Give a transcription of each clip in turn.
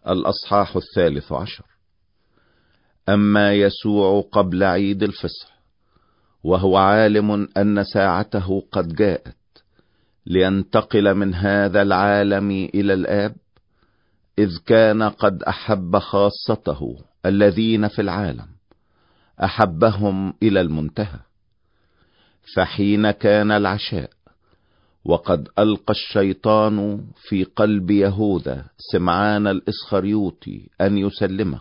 الأصحاح 13. أما يسوع قبل عيد الفصح وهو عالم أن ساعته قد جاءت لينتقل من هذا العالم إلى الآب، إذ كان قد أحب خاصته الذين في العالم أحبهم إلى المنتهى. فحين كان العشاء وقد ألقى الشيطان في قلب يهوذا سمعان الإسخريوطي أن يسلمه،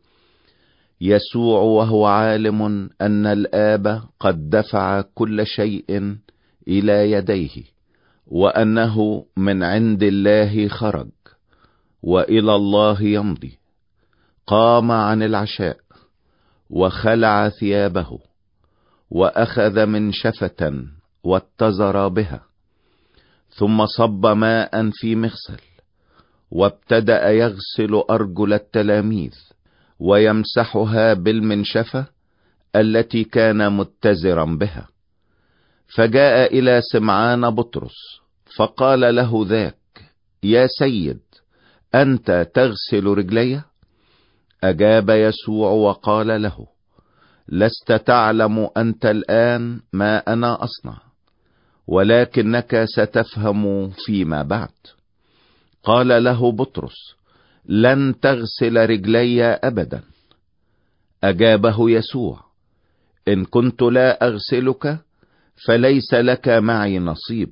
يسوع وهو عالم أن الآب قد دفع كل شيء إلى يديه وأنه من عند الله خرج وإلى الله يمضي، قام عن العشاء وخلع ثيابه وأخذ منشفة واتزر بها، ثم صب ماء في مغسل وابتدأ يغسل أرجل التلاميذ ويمسحها بالمنشفة التي كان متزرا بها. فجاء إلى سمعان بطرس فقال له ذاك: يا سيد، أنت تغسل رجلي؟ أجاب يسوع وقال له: لست تعلم أنت الآن ما أنا أصنع، ولكنك ستفهم فيما بعد. قال له بطرس: لن تغسل رجلي أبدا. أجابه يسوع: إن كنت لا أغسلك فليس لك معي نصيب.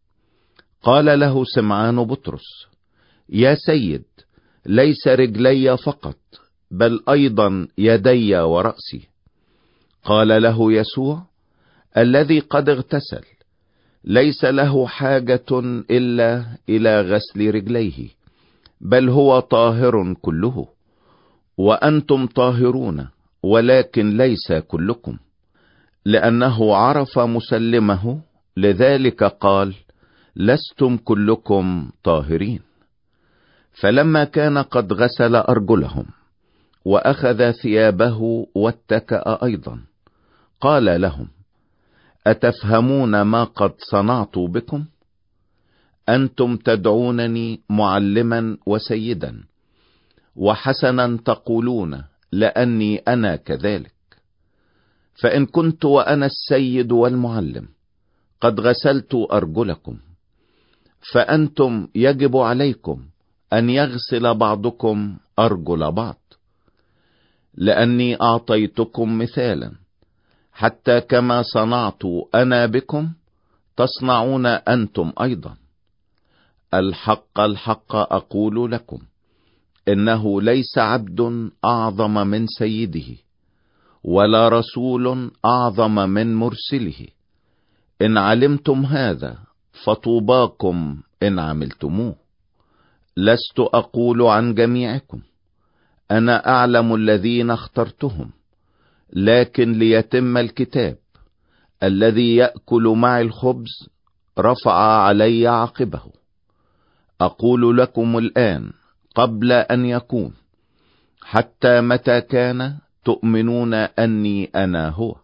قال له سمعان بطرس: يا سيد، ليس رجلي فقط بل أيضا يدي ورأسي. قال له يسوع: الذي قد اغتسل ليس له حاجة إلا إلى غسل رجليه، بل هو طاهر كله. وأنتم طاهرون ولكن ليس كلكم. لأنه عرف مسلمه، لذلك قال: لستم كلكم طاهرين. فلما كان قد غسل أرجلهم وأخذ ثيابه واتكأ أيضا، قال لهم: أتفهمون ما قد صنعت بكم؟ أنتم تدعونني معلما وسيدا، وحسنا تقولون لأني أنا كذلك. فإن كنت وأنا السيد والمعلم قد غسلت أرجلكم، فأنتم يجب عليكم أن يغسل بعضكم أرجل بعض. لأني أعطيتكم مثالا، حتى كما صنعت أنا بكم تصنعون أنتم أيضا. الحق الحق أقول لكم، إنه ليس عبد أعظم من سيده، ولا رسول أعظم من مرسله. إن علمتم هذا فطوباكم إن عملتموه. لست أقول عن جميعكم، أنا أعلم الذين اخترتهم، لكن ليتم الكتاب: الذي يأكل معي الخبز رفع علي عقبه. أقول لكم الآن قبل أن يكون، حتى متى كان تؤمنون أني أنا هو.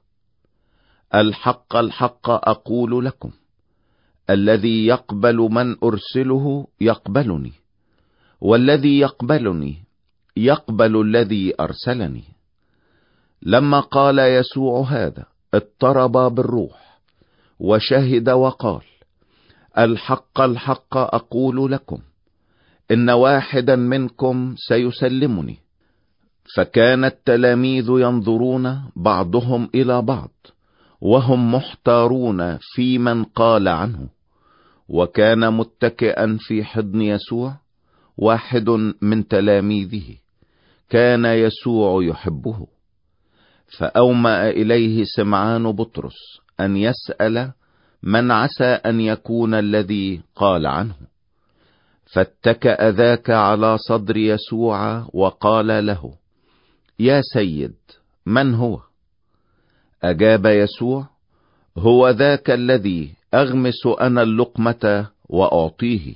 الحق الحق أقول لكم، الذي يقبل من أرسله يقبلني، والذي يقبلني يقبل الذي أرسلني. لما قال يسوع هذا اضطرب بالروح وشهد وقال: الحق الحق أقول لكم، إن واحدا منكم سيسلمني. فكان التلاميذ ينظرون بعضهم إلى بعض وهم محتارون في من قال عنه. وكان متكئا في حضن يسوع واحد من تلاميذه، كان يسوع يحبه. فأومأ إليه سمعان بطرس أن يسأل من عسى أن يكون الذي قال عنه. فاتكأ ذاك على صدر يسوع وقال له: يا سيد، من هو؟ أجاب يسوع: هو ذاك الذي أغمس أنا اللقمة وأعطيه.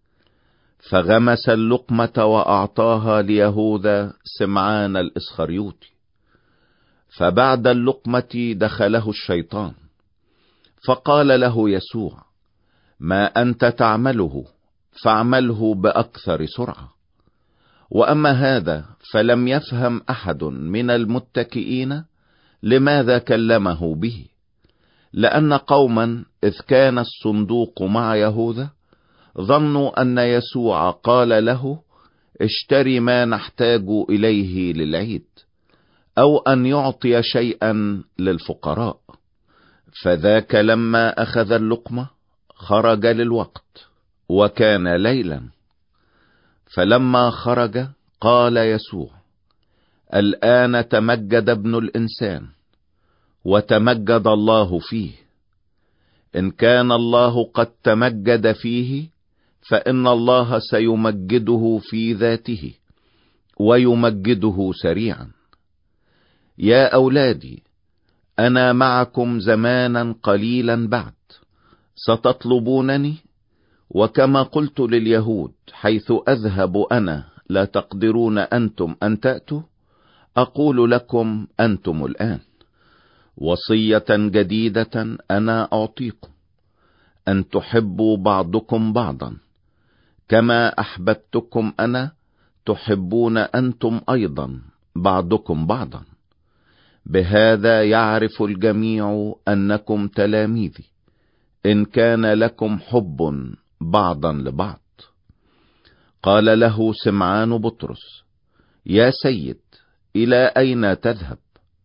فغمس اللقمة وأعطاها ليهوذا سمعان الإسخريوطي. فبعد اللقمة دخله الشيطان، فقال له يسوع: ما أنت تعمله فاعمله بأكثر سرعة. وأما هذا فلم يفهم أحد من المتكئين لماذا كلمه به، لأن قوما إذ كان الصندوق مع يهوذا ظنوا أن يسوع قال له اشتري ما نحتاج إليه للعيد، أو أن يعطي شيئا للفقراء. فذاك لما أخذ اللقمة خرج للوقت، وكان ليلا. فلما خرج قال يسوع: الآن تمجد ابن الإنسان، وتمجد الله فيه. إن كان الله قد تمجد فيه، فإن الله سيمجده في ذاته، ويمجده سريعا. يا أولادي، أنا معكم زمانا قليلا بعد، ستطلبونني، وكما قلت لليهود حيث أذهب أنا لا تقدرون أنتم أن تأتوا، أقول لكم أنتم الآن. وصية جديدة أنا أعطيكم، أن تحبوا بعضكم بعضا، كما أحببتكم أنا تحبون أنتم أيضا بعضكم بعضا. بهذا يعرف الجميع أنكم تلاميذي، إن كان لكم حب بعضا لبعض. قال له سمعان بطرس: يا سيد، إلى أين تذهب؟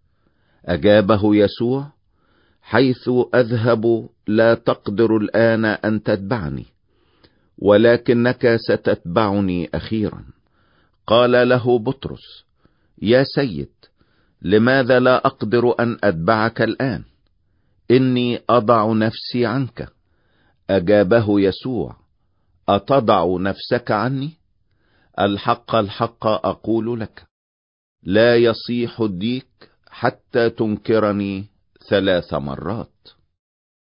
أجابه يسوع: حيث أذهب لا تقدر الآن أن تتبعني، ولكنك ستتبعني أخيرا. قال له بطرس: يا سيد، لماذا لا أقدر أن أتبعك الآن؟ إني أضع نفسي عنك. أجابه يسوع: أتضع نفسك عني؟ الحق الحق أقول لك، لا يصيح الديك حتى تنكرني 3 مرات.